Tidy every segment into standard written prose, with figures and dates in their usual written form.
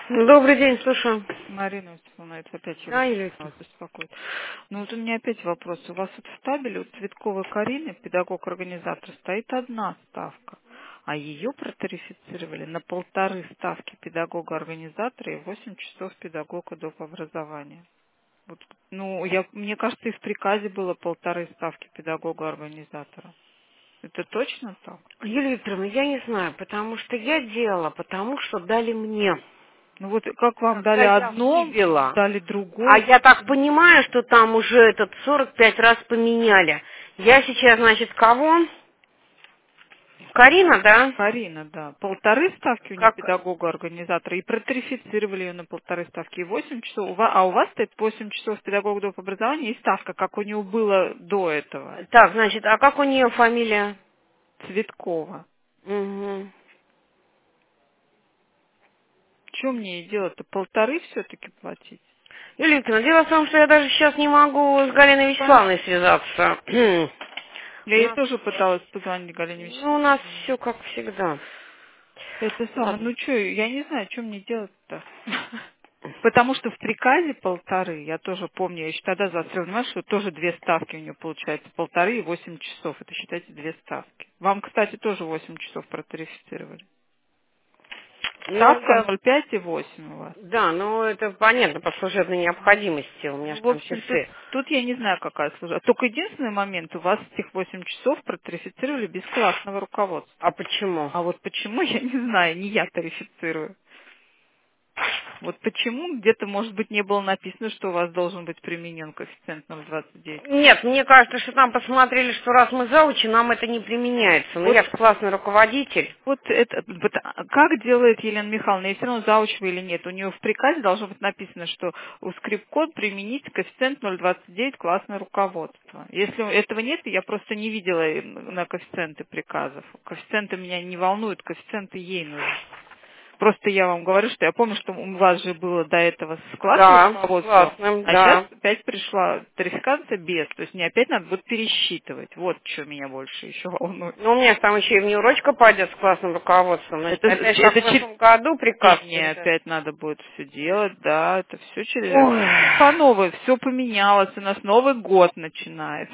Добрый день, слушаю. Марина Степановна, это опять Да, вас Юлия Викторовна. беспокоит. Ну вот у меня опять вопрос. У вас вот в табеле у Цветковой Карины, педагог-организатор, стоит одна ставка, а ее протарифицировали на 1,5 ставки педагога-организатора и 8 часов педагога доп. Образования. Вот, ну, мне кажется, и в приказе было 1,5 ставки педагога-организатора. Это точно так? Юлия Викторовна, я не знаю, потому что я делала, потому что дали мне. Ну вот как вам Когда дали я одно, вывела. дали А другое. я так понимаю, что там уже этот 45 раз поменяли. Я сейчас, значит, кого? Карина, да? Карина, да. 1,5 ставки у нее Как? педагога-организатора, и протарифицировали ее на 1,5 ставки, и 8 часов. А у вас стоит 8 часов педагога доп. Образования и ставка, как у него было до этого. Так, значит, а как у нее фамилия? Цветкова. Угу. Что мне и делать-то? 1,5 все-таки платить? Юлия Викторовна, дело в том, что я даже сейчас не могу с Галиной Вячеславовной связаться. Я У ей нас, тоже пыталась позвонить Галине у нас Вячеславовне. все как всегда. Это самое, Ладно. ну что, я не знаю, что мне делать-то. Потому что в приказе 1,5, я тоже помню, я еще тогда заострила внимание, что тоже 2 ставки у нее получается, 1,5 и 8 часов. Это считайте 2 ставки. Вам, кстати, тоже 8 часов протарифицировали. Ну, Ставка я 0,5 и 8 у вас. Да, ну это понятно, по служебной необходимости, у меня Ну, же в там общем, тут, часы. тут я не знаю, какая служба. Только единственный момент, у вас этих 8 часов протарифицировали без классного руководства. А почему? А вот почему, я не знаю, не я тарифицирую. Вот почему где-то, может быть, не было написано, что у вас должен быть применен коэффициент 0,29. Нет, мне кажется, что там посмотрели, что раз мы заучи, нам это не применяется. Но Вот, я же классный руководитель. как делает Елена Михайловна, я все равно заучиваю или нет, у нее в приказе должно быть написано, что у скрипт-код применить коэффициент 0,29 классное руководство. Если этого нет, я просто не видела на коэффициенты приказов. Коэффициенты меня не волнуют, коэффициенты ей нужны. Просто я вам говорю, что я помню, что у вас же было до этого с классным Да, руководством, классным, а сейчас да. опять пришла тарификация без. То есть мне опять надо будет пересчитывать. Вот что меня больше еще волнует. Ну, у меня же там еще и внеурочка пойдет с классным руководством. Значит, опять как в прошлом году приказ Чтение передать. опять надо будет все делать, да, это все через Ой. по новой, все поменялось, у нас Новый год начинается.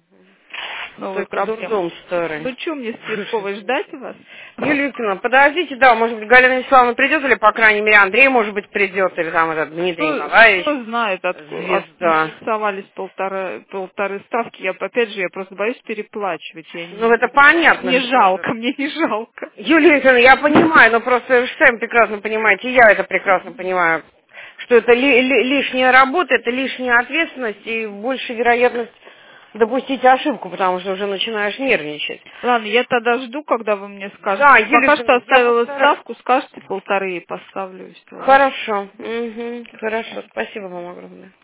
Новые Только проблемы. дурдом старый. Ну что, мне с Цветковой ждать вас? Юлия Викторовна, подождите, да, может быть, Галина Вячеславовна придет, или, по крайней мере, Андрей, может быть, придет, или там этот Дмитрий Николаевич, Кто знает, откуда звезда. нарисовались полторы ставки. Я, опять же, я просто боюсь переплачивать. Ну, это понятно, Мне что же. жалко, мне не жалко. Юлия Викторовна, я понимаю, но просто вы же сами прекрасно понимаете, и я это прекрасно понимаю, что это лишняя работа, это лишняя ответственность и больше вероятность допустить ошибку, потому что уже начинаешь нервничать. Ладно, я тогда жду, когда вы мне скажете. Да, Юлия Пока что Викторовна, я оставила постараюсь. ставку, скажете 1,5 и поставлю, и все. Хорошо, хорошо, спасибо вам огромное.